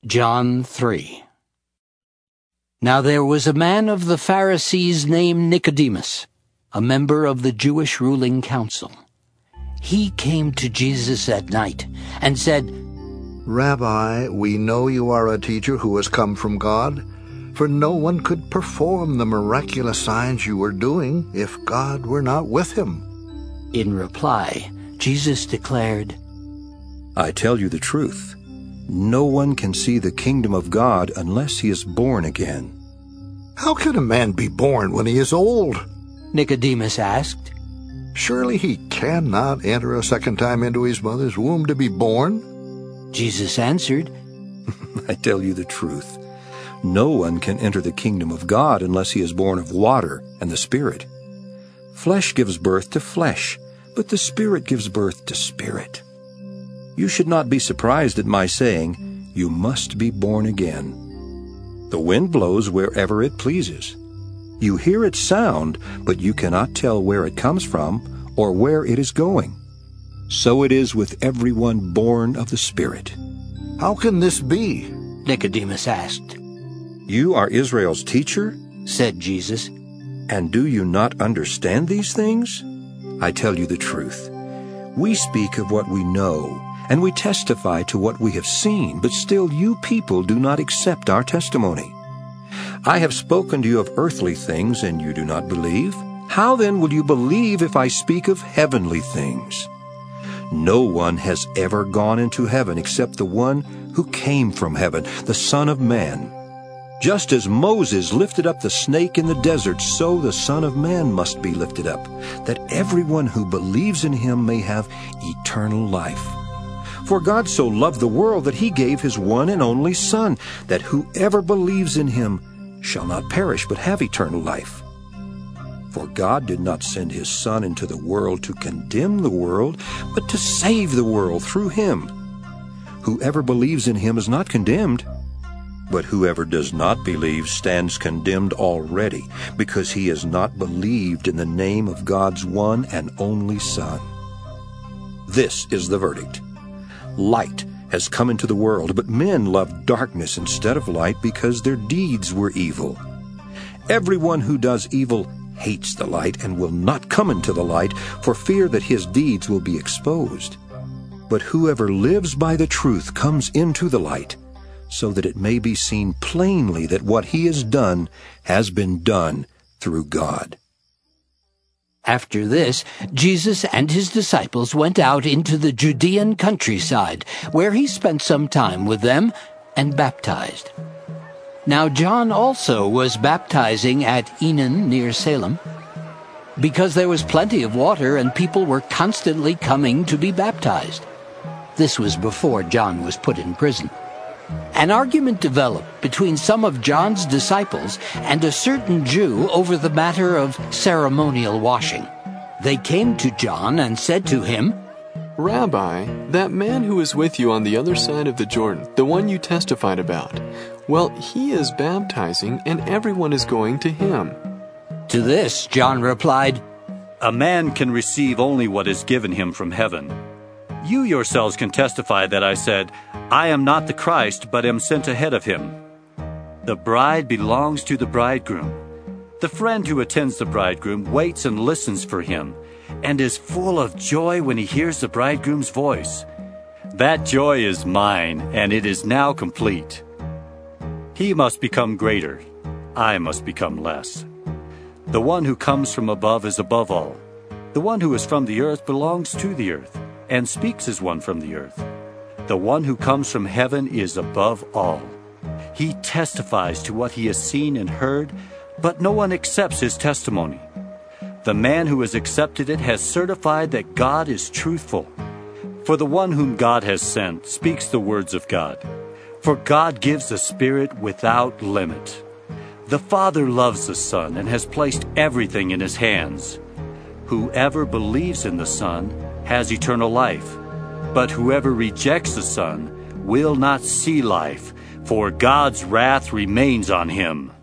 John 3. Now there was a man of the Pharisees named Nicodemus, a member of the Jewish ruling council. He came to Jesus at night and said, "Rabbi, we know you are a teacher who has come from God, for no one could perform the miraculous signs you are doing if God were not with him." In reply, Jesus declared, I tell you the truth. No one can see the kingdom of God unless he is born again. "How can a man be born when he is old?" Nicodemus asked. "Surely he cannot enter a second time into his mother's womb to be born?" Jesus answered, I tell you the truth. No one can enter the kingdom of God unless he is born of water and the Spirit. Flesh gives birth to flesh, but the Spirit gives birth to spirit. You should not be surprised at my saying, you must be born again. The wind blows wherever it pleases. You hear its sound, but you cannot tell where it comes from or where it is going. So it is with everyone born of the Spirit. "How can this be?" Nicodemus asked. You are Israel's teacher, Said Jesus, and do you not understand these things? I tell you the truth. We speak of what we know, and we testify to what we have seen, but still you people do not accept our testimony. I have spoken to you of earthly things, and you do not believe. How then will you believe if I speak of heavenly things? No one has ever gone into heaven except the one who came from heaven, the Son of Man. Just as Moses lifted up the snake in the desert, so the Son of Man must be lifted up, that everyone who believes in him may have eternal life. For God so loved the world that he gave his one and only Son, that whoever believes in him shall not perish but have eternal life. For God did not send his Son into the world to condemn the world, but to save the world through him. Whoever believes in him is not condemned, but whoever does not believe stands condemned already, because he has not believed in the name of God's one and only Son. This is the verdict. Light has come into the world, but men loved darkness instead of light because their deeds were evil. Everyone who does evil hates the light and will not come into the light for fear that his deeds will be exposed. But whoever lives by the truth comes into the light, so that it may be seen plainly that what he has done has been done through God. After this, Jesus and his disciples went out into the Judean countryside, where he spent some time with them and baptized. Now John also was baptizing at Enon near Salem, because there was plenty of water and people were constantly coming to be baptized. This was before John was put in prison. An argument developed between some of John's disciples and a certain Jew over the matter of ceremonial washing. They came to John and said to him, "Rabbi, that man who is with you on the other side of the Jordan, the one you testified about, well, he is baptizing and everyone is going to him." To this John replied, A man can receive only what is given him from heaven. You yourselves can testify that I said, I am not the Christ, but am sent ahead of him. The bride belongs to the bridegroom. The friend who attends the bridegroom waits and listens for him, and is full of joy when he hears the bridegroom's voice. That joy is mine, and it is now complete. He must become greater. I must become less. The one who comes from above is above all. The one who is from the earth belongs to the earth, and speaks as one from the earth. The one who comes from heaven is above all. He testifies to what he has seen and heard, but no one accepts his testimony. The man who has accepted it has certified that God is truthful. For the one whom God has sent speaks the words of God. For God gives the Spirit without limit. The Father loves the Son and has placed everything in his hands. Whoever believes in the Son has eternal life, but whoever rejects the Son will not see life, for God's wrath remains on him.